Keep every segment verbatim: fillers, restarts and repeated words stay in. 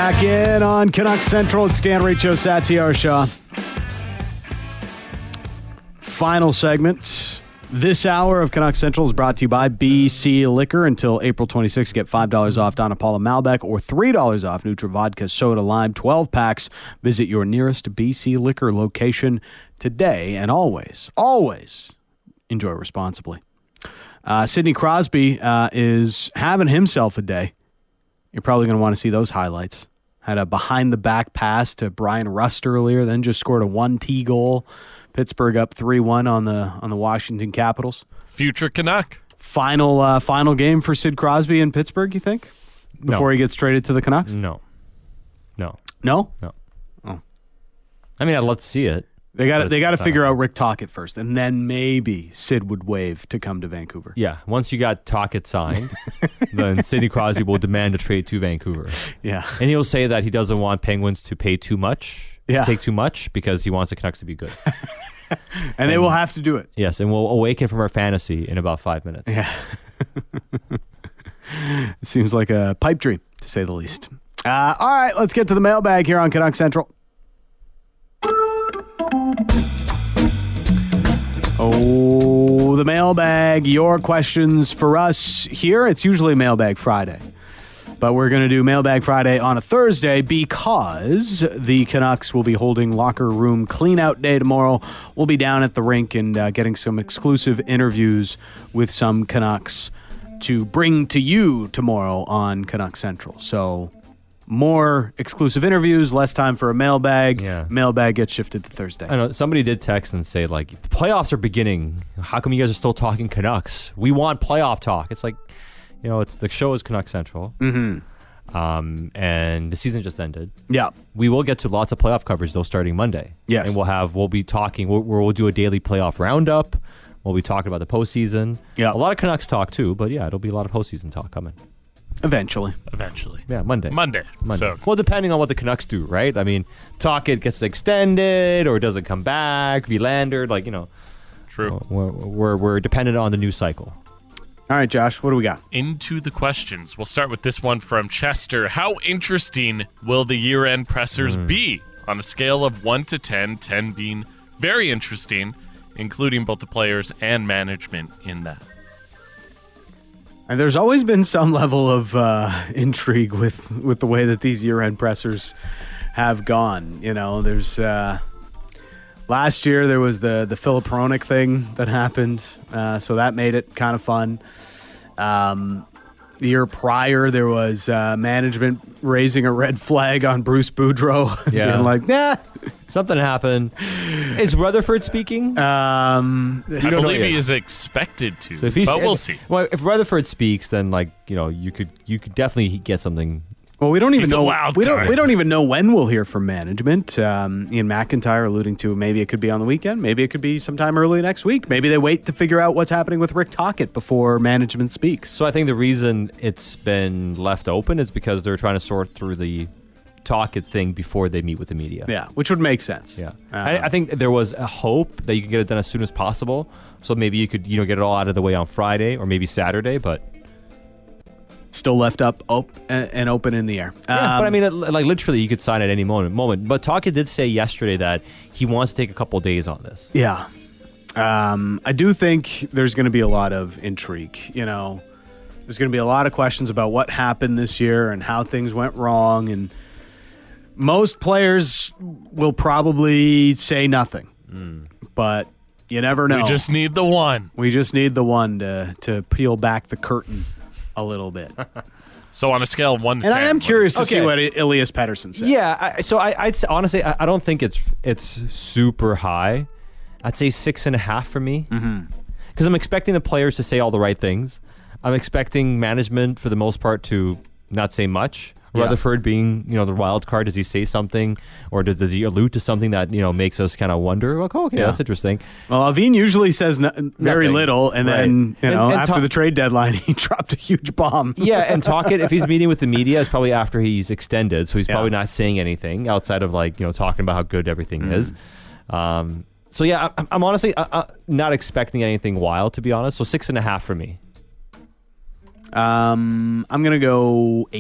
Back in on Canucks Central. It's Dan Riccio, Satiar Shah. Final segment. This hour of Canucks Central is brought to you by B C Liquor. Until April twenty-sixth, get five dollars off Donna Paula Malbec or three dollars off Nutra Vodka Soda Lime twelve packs. Visit your nearest B C Liquor location today, and always, always enjoy responsibly. Uh, Sidney Crosby uh, is having himself a day. You're probably going to want to see those highlights. Had a behind-the-back pass to Brian Rust earlier, then just scored a one-T goal. Pittsburgh up three one on the on the Washington Capitals. Future Canuck. Final uh, final game for Sid Crosby in Pittsburgh, you think? Before No. he gets traded to the Canucks? No. No. No? No. Oh. I mean, I'd love to see it. They got But they got to it's not figure out happening. Rick Tocchet first, and then maybe Sid would waive to come to Vancouver. Yeah. Once you got Tocchet signed, then Sidney Crosby will demand a trade to Vancouver. Yeah. And he'll say that he doesn't want Penguins to pay too much, Yeah. to take too much, because he wants the Canucks to be good. And they will have to do it. Yes, and we'll awaken from our fantasy in about five minutes. Yeah. It seems like a pipe dream, to say the least. Uh, all right, let's get to the mailbag here on Canuck Central. Oh, the mailbag. Your questions for us here. It's usually Mailbag Friday. But we're going to do Mailbag Friday on a Thursday because the Canucks will be holding locker room clean-out day tomorrow. We'll be down at the rink and uh, getting some exclusive interviews with some Canucks to bring to you tomorrow on Canuck Central. So more exclusive interviews, less time for a mailbag. Yeah. Mailbag gets shifted to Thursday. I know somebody did text and say, like, the playoffs are beginning. How come you guys are still talking Canucks? We want playoff talk. It's like, you know, it's the show is Canuck Central. Mm-hmm. Um, and the season just ended. Yeah. We will get to lots of playoff coverage though starting Monday. Yes. And we'll have we'll be talking. We'll, we'll do a daily playoff roundup. We'll be talking about the postseason. Yeah. A lot of Canucks talk too, but yeah, it'll be a lot of postseason talk coming. Eventually. Eventually. Yeah, Monday. Monday. Monday. So Well, depending on what the Canucks do, right? I mean, talk it gets extended or does it come back? Vilander, like, you know, true. we're, we're we're dependent on the news cycle. All right, Josh, what do we got? Into the questions. We'll start with this one from Chester. How interesting will the year-end pressers be on a scale of one to ten, ten being very interesting, including both the players and management in that? And there's always been some level of uh, intrigue with, with the way that these year-end pressers have gone. You know, there's uh, last year there was the the Philip Hronik thing that happened, uh, so that made it kind of fun. Um, the year prior, there was uh, management raising a red flag on Bruce Boudreau, Yeah. being like, nah. Something happened. Is Rutherford speaking? Um, I don't know believe yet. he is expected to, So if he's, but we'll if, see. Well, if Rutherford speaks, then like you know, you could you could definitely get something. Well, we don't even He's a know. wild We don't. card. We don't even know when we'll hear from management. Um, Ian McIntyre alluding to maybe it could be on the weekend. Maybe it could be sometime early next week. Maybe they wait to figure out what's happening with Rick Tocchet before management speaks. So I think the reason it's been left open is because they're trying to sort through the Tocchet thing before they meet with the media. Yeah, which would make sense. Yeah, Uh, I, I think there was a hope that you could get it done as soon as possible. So maybe you could, you know, get it all out of the way on Friday or maybe Saturday. But still left up op- and open in the air. yeah, Um, but I mean, it, like literally, you could sign at any moment. Moment. But Tocchet did say yesterday that he wants to take a couple days on this. Yeah. Um, I do think there's going to be a lot of intrigue. You know, there's going to be a lot of questions about what happened this year and how things went wrong. And most players will probably say nothing. But you never know. We just need the one. We just need the one to, to peel back the curtain a little bit. So on a scale of one to And ten. I am what- curious to Okay. see what Elias Pettersson said. Yeah. I, so I, I'd say, honestly, I, I don't think it's it's super high. I'd say six and a half for me. Mm-hmm. Because I'm expecting the players to say all the right things. I'm expecting management, for the most part, to not say much. Yeah. Rutherford being, you know, the wild card, does he say something, or does does he allude to something that, you know, makes us kind of wonder? Like, oh, okay, Yeah. that's interesting. Well, Aveen usually says no, very Nothing. little, and Right. then, you And- know, and after ta- the trade deadline, he dropped a huge bomb. Yeah, and Tocchet, if he's meeting with the media, it's probably after he's extended, so he's Yeah. probably not saying anything outside of, like, you know, talking about how good everything Mm. is. Um, so yeah, I, I'm honestly uh, uh, not expecting anything wild, to be honest. So six and a half for me. Um, I'm going to go eight.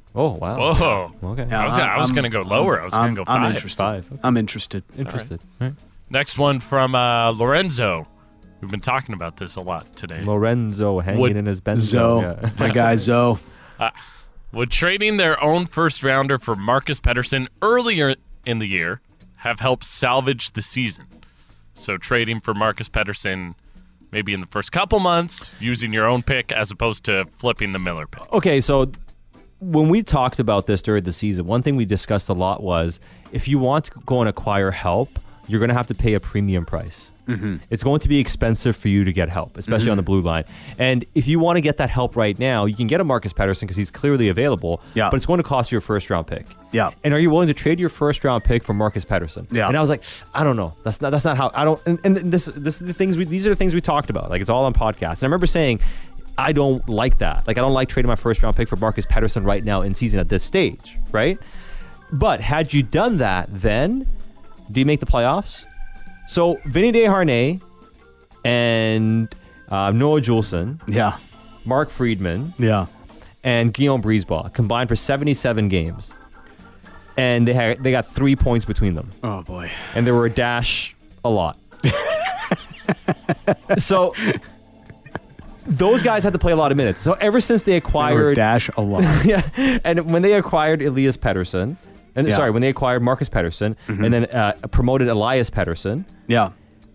Oh, wow. Whoa. Okay. Yeah. I was, I was I'm- going to go lower. I was going I'm, to go I'm five. interested. Five. Okay. I'm interested. Interested. All right. Next one from uh, Lorenzo. We've been talking about this a lot today. Lorenzo hanging Would in his Benzo. Zoe, Yeah. my guy Zoe. Would trading their own first rounder for Marcus Pettersson earlier in the year have helped salvage the season? So trading for Marcus Pettersson maybe in the first couple months, using your own pick as opposed to flipping the Miller pick. Okay, so when we talked about this during the season, one thing we discussed a lot was if you want to go and acquire help, you're going to have to pay a premium price. Mm-hmm. It's going to be expensive for you to get help, especially mm-hmm. on the blue line. And if you want to get that help right now, you can get a Marcus Pettersson because he's clearly available, yeah. but it's going to cost you a first-round pick. Yeah. And are you willing to trade your first-round pick for Marcus Pettersson? Yeah. And I was like, I don't know. That's not. That's not how. I don't. And, and this. This is the things. We, these are the things we talked about. Like it's all on podcasts. And I remember saying, I don't like that. Like I don't like trading my first-round pick for Marcus Pettersson right now in season at this stage, right? But had you done that, then do you make the playoffs? So Vinny Desharnais and uh, Noah Juleson, Yeah. Mark Friedman, Yeah. and Guillaume Brisebois combined for seventy-seven games, and they had they got three points between them, Oh boy. and they were a dash a lot. So those guys had to play a lot of minutes. So ever since they Or acquired, dash a lot. yeah, and when they acquired Elias Pettersson, and Yeah. sorry, when they acquired Marcus Pettersson, and then uh, promoted Elias Pettersson. Yeah.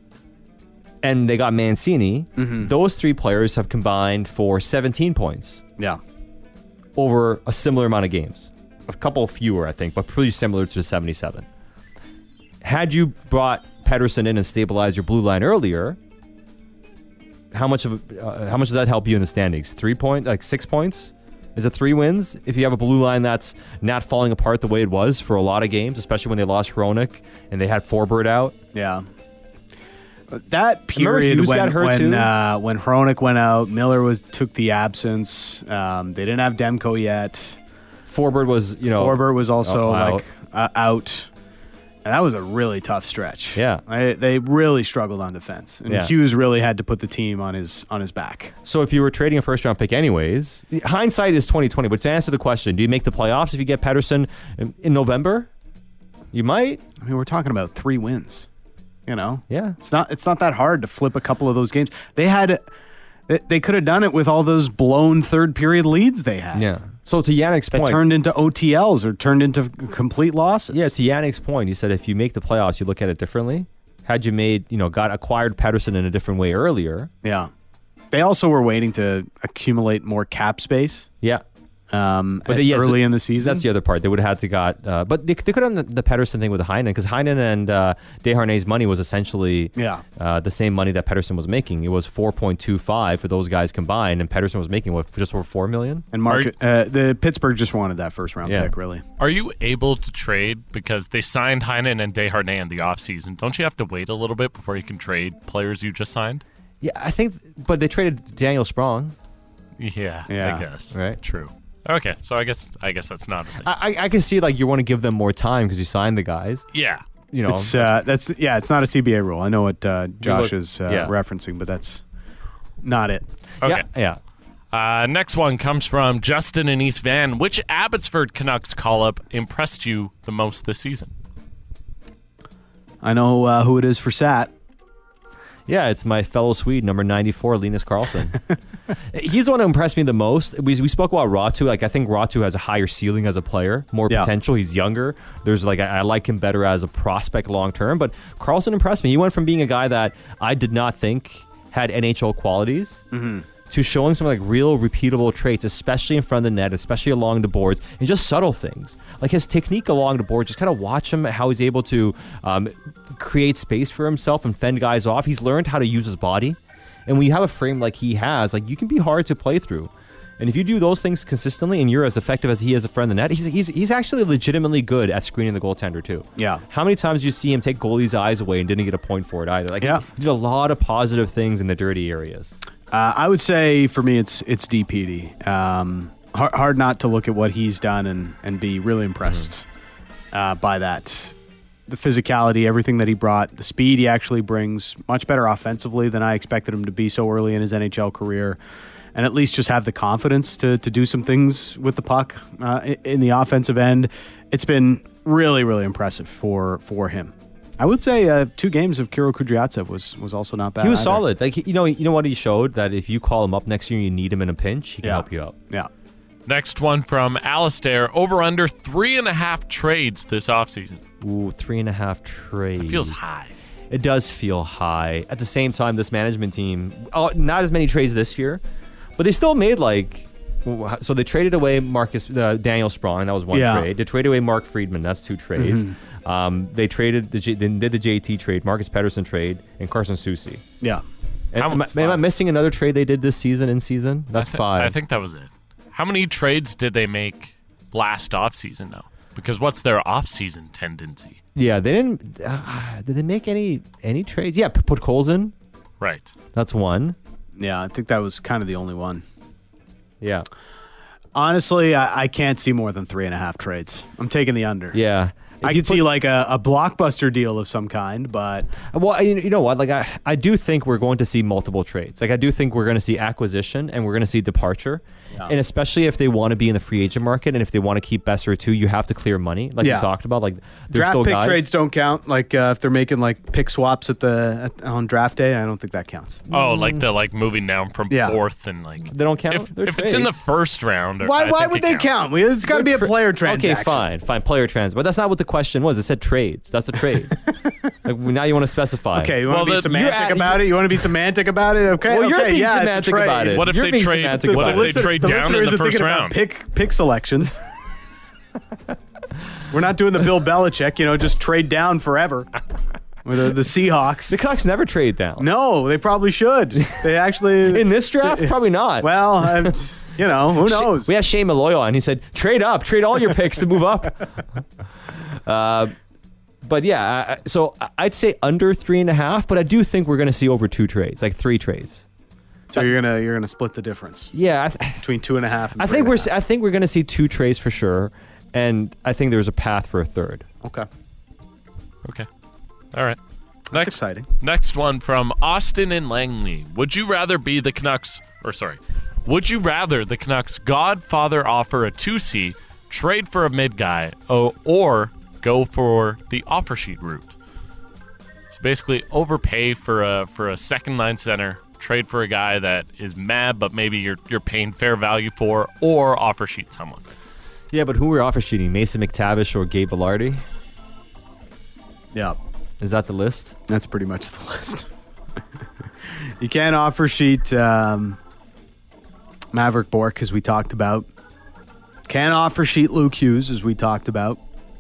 And they got Mancini. Mm-hmm. Those three players have combined for seventeen points Yeah. over a similar amount of games. A couple fewer, I think, but pretty similar to the seventy-seven. Had you brought Pettersson in and stabilized your blue line earlier, how much of uh, how much does that help you in the standings? Three point, like six points? Is it three wins? If you have a blue line that's not falling apart the way it was for a lot of games, especially when they lost Hronek and they had Forbert out. Yeah. That period Hughes when got hurt when too? uh, when Hronek went out, Miller was took the absence. Um, they didn't have Demko yet. Forbert was, you know, Forbert was also out. like uh, out, and that was a really tough stretch. Yeah. I, they really struggled on defense, and Yeah. Hughes really had to put the team on his on his back. So if you were trading a first round pick anyways, hindsight is twenty twenty. But to answer the question, do you make the playoffs if you get Pettersson in, in November? You might. I mean, we're talking about three wins. You know, Yeah. it's not it's not that hard to flip a couple of those games. They had they, they could have done it with all those blown third period leads they had. Yeah. So to Yannick's That point, turned into O T Ls or turned into complete losses. yeah, to Yannick's point, you said if you make the playoffs, you look at it differently. Had you made, you know, got acquired Pettersson in a different way earlier? Yeah. They also were waiting to accumulate more cap space Yeah. um, But at- the- yes, early in the season. That's the other part. They would have had to got, uh, but they, they could have done the, the Pettersson thing with Heinen because Heinen and uh, Desharnais' money was essentially Yeah. uh, the same money that Pettersson was making. It was four point two five for those guys combined, and Pettersson was making what just over four million. And Mark, uh, the Pittsburgh just wanted that first round Yeah. pick, really. Are you able to trade because they signed Heinen and Desharnais in the offseason? Don't you have to wait a little bit before you can trade players you just signed? Yeah, I think, but they traded Daniel Sprong. Yeah, Yeah. I guess. Right. True. Okay, so I guess I guess that's not a thing. I, I- I can see like you want to give them more time because you signed the guys. yeah. You know, It's uh, that's yeah, it's not a C B A rule. I know what uh, Josh look- is uh, yeah. referencing, but that's not it. Okay. yeah, yeah. Uh, next one comes from Justin in East Van. Which Abbotsford Canucks call-up impressed you the most this season? I know uh, who it is for Sat. Yeah, it's my fellow Swede, number ninety-four, Linus Karlsson. He's the one who impressed me the most. We, we spoke about Ratu. Like, I think Ratu has a higher ceiling as a player, more Yeah. potential. He's younger. There's like I, I like him better as a prospect long term. But Karlsson impressed me. He went from being a guy that I did not think had N H L qualities to showing some like real repeatable traits, especially in front of the net, especially along the boards, and just subtle things like his technique along the board. Just kind of watch him how he's able to um, create space for himself and fend guys off. He's learned how to use his body, and when you have a frame like he has, like you can be hard to play through. And if you do those things consistently, and you're as effective as he is a friend of the net, he's he's he's actually legitimately good at screening the goaltender too. Yeah. How many times do you see him take goalies' eyes away and didn't get a point for it either? Like Yeah. he did a lot of positive things in the dirty areas. Uh, I would say for me, it's it's D P D. Um, hard, hard not to look at what he's done and, and be really impressed uh, by that. The physicality, everything that he brought, the speed he actually brings, much better offensively than I expected him to be so early in his N H L career. and at least just have the confidence to to do some things with the puck uh, in, in the offensive end. It's been really, really impressive for for him. I would say uh, two games of Kirill Kudryavtsev was was also not bad. He was either. solid. Like you know, you know what he showed, that if you call him up next year and you need him in a pinch, he can Yeah. help you out. Yeah. Next one from Alistair. Over under three and a half trades this offseason. Ooh, three and a half trades. It feels high. It does feel high. At the same time, this management team, oh, not as many trades this year, but they still made like. So they traded away Marcus uh, Daniel Sprong. That was one Yeah. trade. They traded away Mark Friedman. That's two trades. Mm-hmm. Um, they traded the J- they did the J T trade, Marcus Pedersen trade, and Carson Soucy. Yeah. And How am, I, much- am I five? missing another trade they did this season in season? That's I thi- five. I think that was it. How many trades did they make last offseason now? Because what's their offseason tendency? Yeah, they didn't. Uh, did they make any any trades? Yeah, p- put Coles in. Right. That's one. Yeah, I think that was kind of the only one. Yeah, Honestly, I, I can't see more than three and a half trades. I'm taking the under. yeah. I If you could see like a, a blockbuster deal of some kind, but Well, you you know what? Like, I, I do think we're going to see multiple trades. Like, I do think we're going to see acquisition and we're going to see departure. Yeah. And especially if they want to be in the free agent market and if they want to keep Besser too, you have to clear money, like Yeah. we talked about. Like, there's draft still pick guys. trades don't count. Like uh, if they're making like pick swaps at the at, on draft day, I don't think that counts. Oh, like the like moving down from Yeah. fourth and like They don't count. if, They're if it's in the trades. first round. Why I why think would it they counts. count? We- It's got to be a Tra- player transaction. Okay, fine, fine, player trans. But that's not what the question was. It said trades. That's a trade. Like, now you want to specify. Okay, you want Well, to be the- semantic you're at- about it? You want to be semantic about it? Okay, Well, you're okay, being yeah, semantic it's a trade. about it. What if You're they being trade? semantic What about if it. they Listen- trade the down in listeners the are first thinking about round? Pick pick selections. We're not doing the Bill Belichick, you know, just trade down forever. With the, the Seahawks. The Canucks never trade down. No, they probably should. They actually In this draft, probably not. Well, I'm, you know, who knows? We had Shane Malloy on. He said, trade up, trade all your picks to move up. uh, but yeah, I- so I'd say under three and a half, but I do think we're going to see over two trades, like three trades. So you're gonna you're gonna split the difference Yeah, I, th- between two and a half. And I three think and a we're half. I think we're going to see two trades for sure, and I think there's a path for a third. Okay. Okay. All right. That's Next exciting. Next one from Austin and Langley. Would you rather be the Canucks, or sorry, would you rather the Canucks Godfather offer a two C, trade for a mid guy, oh, or go for the offer sheet route? So basically, overpay for a for a second line center, trade for a guy that is mad, but maybe you're you're paying fair value for, or offer sheet someone. Yeah, but who we're offer sheeting? Mason McTavish or Gabe Velarde? Yeah, Is that the list? that's pretty much the list. You can't offer sheet um, Maverick Bourque, as we talked about. Can't offer sheet Luke Hughes, as we talked about.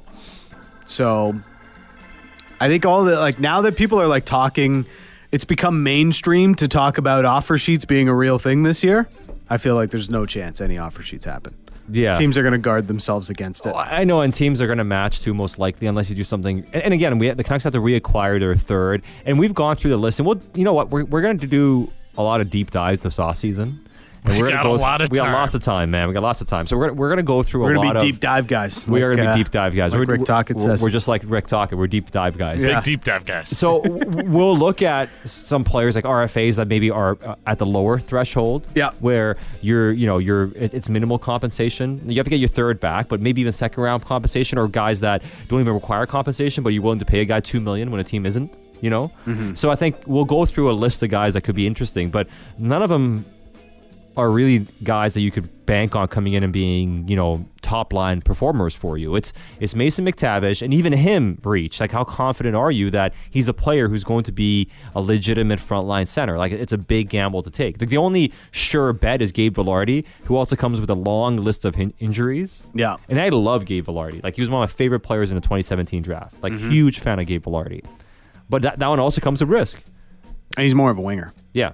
So I think all the like now that people are like talking, it's become mainstream to talk about offer sheets being a real thing this year. I feel like there's no chance any offer sheets happen. Yeah. Teams are going to guard themselves against it. Well, I know, and teams are going to match too, most likely, unless you do something. And, and again, we the Canucks have to reacquire their third, and we've gone through the list. And we'll, you know what, we're we're going to do a lot of deep dives this off season. And We we're gonna got a go, lot of We got time. lots of time, man. We got lots of time. So we're we're going to go through We're a going lot to be of deep dive guys. We are like, going to uh, be deep dive guys. like we're, Rick Tocchet we're, says. we're just like Rick Tocchet. We're deep dive guys. Yeah. Big deep dive guys. So w- we'll look at some players like R F As that maybe are uh, at the lower threshold. Yeah. Where you're, you know, you're it, it's minimal compensation. You have to get your third back, but maybe even second round compensation, or guys that don't even require compensation, but you're willing to pay a guy two million when a team isn't. You know. Mm-hmm. So I think we'll go through a list of guys that could be interesting, but none of them are really guys that you could bank on coming in and being, you know, top line performers for you. It's it's Mason McTavish, and even him reach. Like, how confident are you that he's a player who's going to be a legitimate frontline center? Like, it's a big gamble to take. Like, the only sure bet is Gabe Velarde, who also comes with a long list of hin- injuries. Yeah. And I love Gabe Velarde. Like, he was one of my favorite players in the twenty seventeen draft. Like, Mm-hmm. huge fan of Gabe Velarde. But that, that one also comes with risk. And he's more of a winger. Yeah.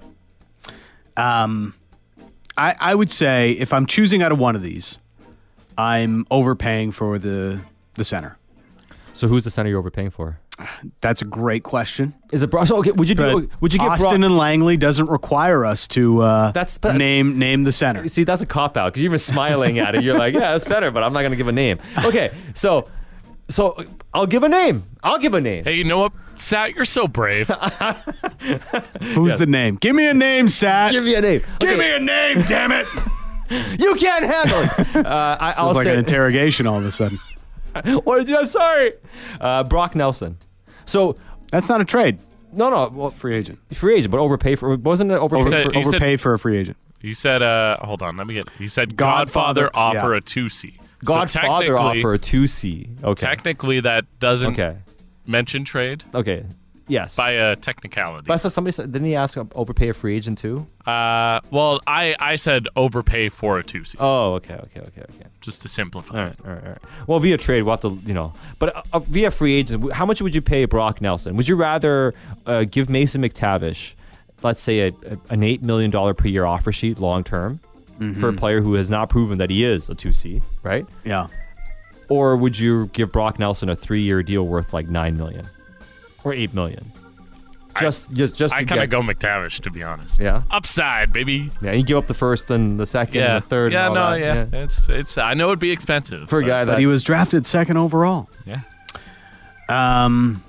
Um, I, I would say if I'm choosing out of one of these, I'm overpaying for the the center. So who's the center you're overpaying for? That's a great question. Is it Bro- so, okay, would you do? But Would you get Austin Bro- and Langley doesn't require us to uh, That's- but- name name the center. See, that's a cop out because you're even smiling at it. You're like, yeah, it's center, but I'm not going to give a name. Okay, so so I'll give a name. I'll give a name. Hey, you know what? Sat, you're so brave. Who's the name? Give me a name, Sat. Give me a name. Give me a name, damn it. You can't handle it. Uh, I, I'll It's like say an interrogation all of a sudden. What did you? I'm sorry. Uh, Brock Nelson. So That's not a trade. no, no, well, Free agent. free agent, but overpay for wasn't it overpay? He said- for, he said- Overpay for a free agent. He said, uh, hold on, let me get. He said, Godfather, Godfather, offer yeah. a two C. Godfather so offer a two C. Okay. Technically, that doesn't Okay. mention trade Okay. Yes. by a technicality. But so somebody said, didn't he ask overpay a free agent too? Uh, well, I, I said overpay for a two C, Oh, okay, okay, okay, okay. just to simplify All it. right, all right, all right. Well, via trade, we'll have to, you know. But uh, uh, via free agent, how much would you pay Brock Nelson? Would you rather uh, give Mason McTavish, let's say, a, a, an eight million dollars per year offer sheet long term for a player who has not proven that he is a two C, right? Yeah. Or would you give Brock Nelson a three year deal worth like nine million dollars or eight million dollars? Just, just, just. I to kind of get- go McTavish, to be honest. Yeah. Upside, baby. Yeah, you give up the first and the second Yeah, and the third. yeah, and all no, that. yeah. It's, it's. I know it'd be expensive For a but- guy that But he was drafted second overall. Yeah. Um,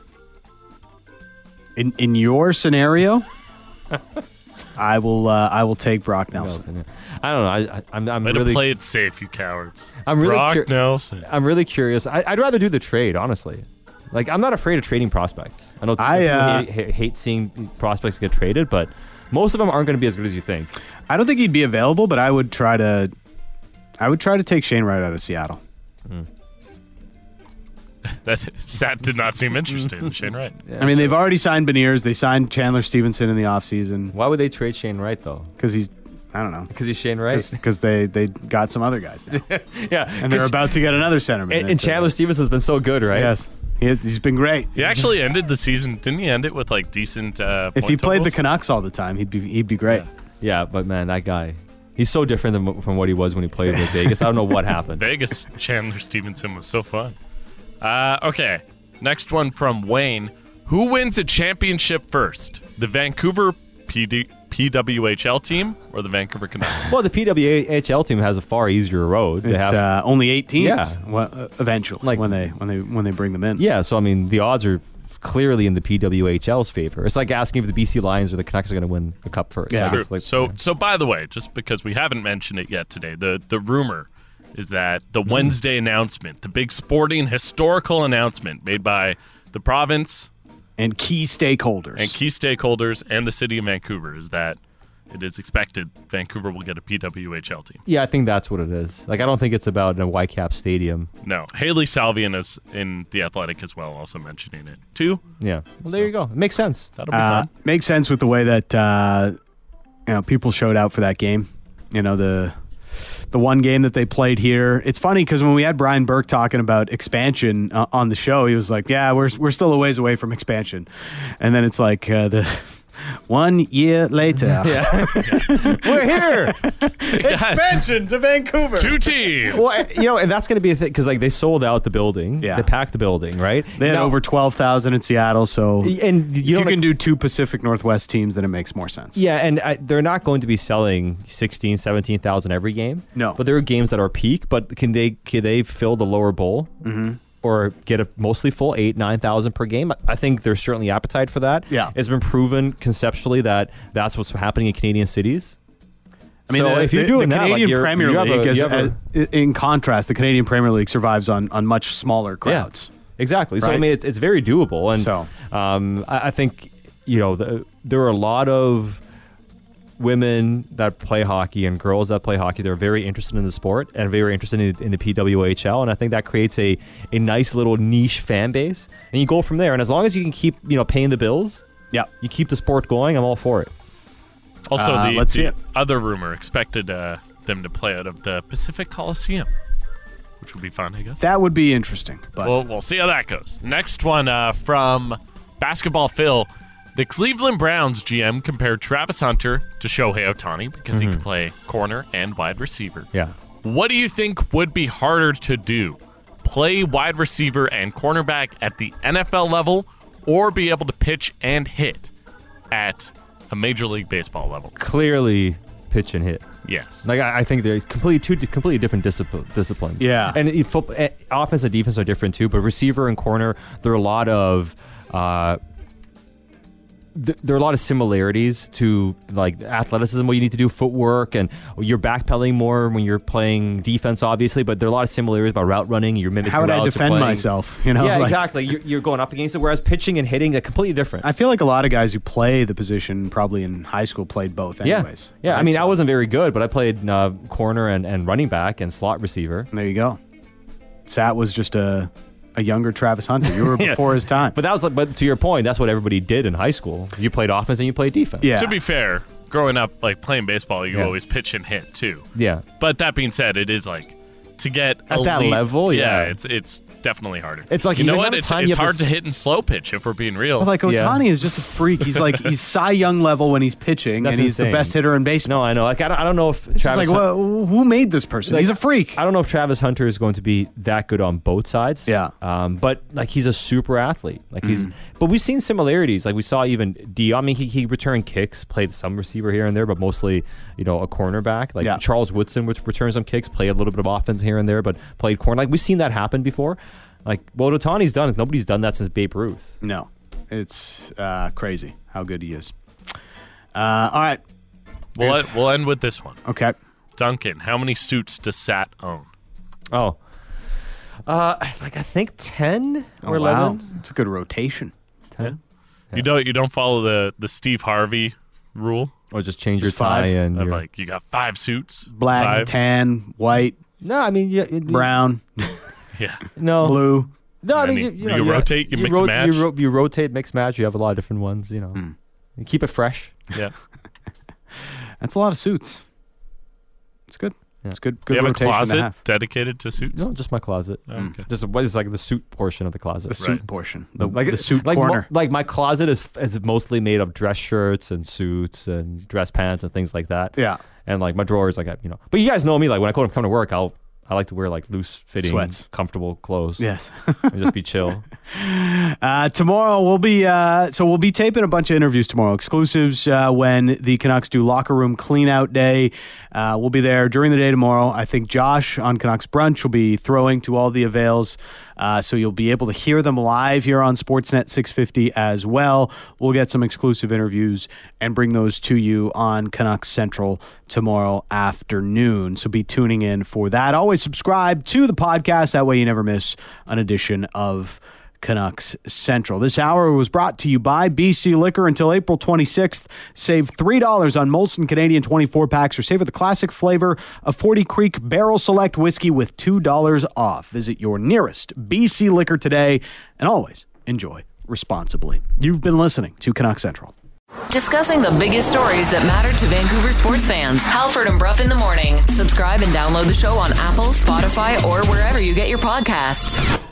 in in your scenario, I will uh, I will take Brock Nelson. Nelson, yeah. I don't know. I, I, I'm, I'm Way really, to play it safe, you cowards. I'm really Brock cur- Nelson. I'm really curious. I, I'd rather do the trade, honestly. Like, I'm not afraid of trading prospects. I know I, people uh, hate, hate, hate seeing prospects get traded, but most of them aren't going to be as good as you think. I don't think he'd be available, but I would try to I would try to take Shane Wright out of Seattle. That Sat did not seem interested in Shane Wright. I mean, they've already signed Beniers. They signed Chandler Stevenson in the offseason Why would they trade Shane Wright, though? because he's I don't know Because he's Shane Wright. because they they got some other guys now. yeah. And they're about to get another centerman. And, and Chandler Stevenson's been so good, right? Yes. He has, he's been great. He actually ended the season. Didn't he end it with like decent? Uh, If point he played the totals? Canucks all the time, he'd be he'd be great. Yeah. Yeah, but man, that guy, he's so different than from what he was when he played with Vegas. I don't know what happened. Vegas Chandler Stevenson was so fun. Uh, okay, next one from Wayne. Who wins a championship first? The Vancouver P D- P W H L team or the Vancouver Canucks? Well, the P W H L team has a far easier road. They It's have, uh, only eight teams. Yeah. Well, uh, eventually, Like- when they when they when they bring them in. yeah, so I mean, the odds are clearly in the P W H L's favor. It's like asking if the B C Lions or the Canucks are going to win the cup first. Yeah. Like, True. it's like- so, yeah. so by the way, just because we haven't mentioned it yet today, the the rumor is that the Mm. Wednesday announcement, the big sporting historical announcement made by the province And key stakeholders. and key stakeholders and the city of Vancouver is that it is expected Vancouver will get a P W H L team. yeah, I think that's what it is. Like, I don't think it's about a Whitecap Stadium. No, Haley Salvian is in the Athletic as well, also mentioning it too. Yeah. Well, there you go. It makes sense. That'll be Uh, fun. makes sense with the way that uh, you know people showed out for that game. You know the the one game that they played here. It's funny because when we had Brian Burke talking about expansion uh, on the show, he was like, "Yeah, we're we're still a ways away from expansion," and then it's like uh, the one year later, We're here. expansion to Vancouver. Two teams. Well, you know, and that's going to be a thing because, like, they sold out the building. Yeah. They packed the building, right? They had Now- over twelve thousand in Seattle, so And you, if you don't can do two Pacific Northwest teams, then it makes more sense. Yeah, and I, they're not going to be selling sixteen, seventeen thousand every game. No. But there are games that are peak, but can they can they fill the lower bowl? Mm-hmm. Or get a mostly full eight, nine thousand per game? I think there's certainly appetite for that. Yeah. It's been proven conceptually that that's what's happening in Canadian cities. I mean, so the, if you're the- doing the that, like, Canadian you're- Premier you have a- League, is, you have a- uh, in contrast, the Canadian Premier League survives on, on much smaller crowds. Exactly. So I Right? mean, it's, it's very doable, and So- um, I, I think you know the, there are a lot of women that play hockey and girls that play hockey. They're very interested in the sport and very interested in, in the P W H L, and I think that creates a a nice little niche fan base, and you go from there. And as long as you can keep you know paying the bills, Yeah. you keep the sport going. I'm all for it. Also, Uh, the, let's see the it. other rumor expected uh, them to play out of the Pacific Coliseum, which would be fun, I guess. That would be interesting. But Well, we'll see how that goes. Next one uh, from Basketball Phil. The Cleveland Browns G M compared Travis Hunter to Shohei Ohtani because he can play corner and wide receiver. Yeah. What do you think would be harder to do? Play wide receiver and cornerback at the N F L level or be able to pitch and hit at a Major League Baseball level? Clearly, pitch and hit. Yes. Like I, I think there's completely two di- completely different discipl- disciplines. Yeah. and it, football, eh, offense and defense are different too. But receiver and corner, there are a lot of Uh, th- there are a lot of similarities to like athleticism, what you need to do, footwork, and you're backpedaling more when you're playing defense, obviously. But there are a lot of similarities about route running. You're mimicking. How would I routes, defend you're playing- myself? You know, Yeah, like, exactly. You're, you're going up against it. Whereas pitching and hitting are completely different. I feel like a lot of guys who play the position probably in high school played both anyways. Yeah, yeah. I right? mean, So, I wasn't very good, but I played uh, corner and, and running back and slot receiver. There you go. Sat was just a a younger Travis Hunter. You were Yeah. before his time. But that was, like, but to your point, that's what everybody did in high school. You played offense and you played defense. Yeah. To be fair, growing up, like playing baseball, you Yeah. always pitch and hit too. Yeah. But that being said, it is like to get At that elite- level, yeah. it's it's definitely harder. It's like you the know amount what? of It's, time it's you have to hard s- to hit in slow pitch if we're being real. But like Yeah. Ohtani is just a freak. He's like he's Cy Young level when he's pitching, That's and he's insane. the best hitter in baseball. No, I know. Like I don't, I don't know if It's just Travis. like, Hun- well, who made this person? like, he's a freak. I don't know if Travis Hunter is going to be that good on both sides. Yeah. Um, but like he's a super athlete. Like he's. Mm-hmm. But we've seen similarities. Like we saw even D. I mean, he he returned kicks, played some receiver here and there, but mostly you know a cornerback. Like Yeah. Charles Woodson, which returned some kicks, played a little bit of offense here and there, but played corner. Like we've seen that happen before. Like what Ohtani's done is nobody's done that since Babe Ruth. No, it's uh, crazy how good he is. Uh, all right, we'll Here's- we'll end with this one. okay. Duncan, how many suits does Sat own? Oh. Uh, like I think ten Oh, or wow, eleven. it's a good rotation. ten. You don't you don't follow the the Steve Harvey rule Or just change Just your tie five and of your- like you got five suits, Black, five. tan, white, No, I mean yeah, it- brown, Yeah, no blue. No, I And mean then you, you- you, know, you yeah, rotate, you mix and match. You, ro- you rotate, mix, match. You have a lot of different ones. You know, Hmm. you keep it fresh. yeah. That's a lot of suits. It's good. Yeah. It's good. Do Good you have a rotation to closet have. dedicated to suits? No, just my closet. Oh, okay. Just what is like the suit portion of the closet. The suit Right. portion, the, like the suit like mo- corner. like my closet is is mostly made of dress shirts and suits and dress pants and things like that. Yeah. And like my drawers, like I- you know. But you guys know me. Like when I come come to work, I'll I like to wear like loose fitting, Sweats. comfortable clothes. Yes. And just be chill. Uh, tomorrow we'll be uh, so we'll be taping a bunch of interviews tomorrow, exclusives uh, when the Canucks do locker room clean out day. Uh, we'll be there during the day tomorrow. I think Josh on Canucks Brunch will be throwing to all the avails, uh, so you'll be able to hear them live here on Sportsnet six fifty as well. We'll get some exclusive interviews and bring those to you on Canucks Central tomorrow afternoon. So be tuning in for that. Always subscribe to the podcast. That way you never miss an edition of Canucks Central. This hour was brought to you by B C Liquor. Until April twenty-sixth, save three dollars on Molson Canadian twenty-four packs or savor the classic flavor of forty Creek Barrel Select Whiskey with two dollars off. Visit your nearest B C Liquor today and always enjoy responsibly. You've been listening to Canucks Central. Discussing the biggest stories that matter to Vancouver sports fans. Halford and Bruff in the morning. Subscribe and download the show on Apple, Spotify, or wherever you get your podcasts.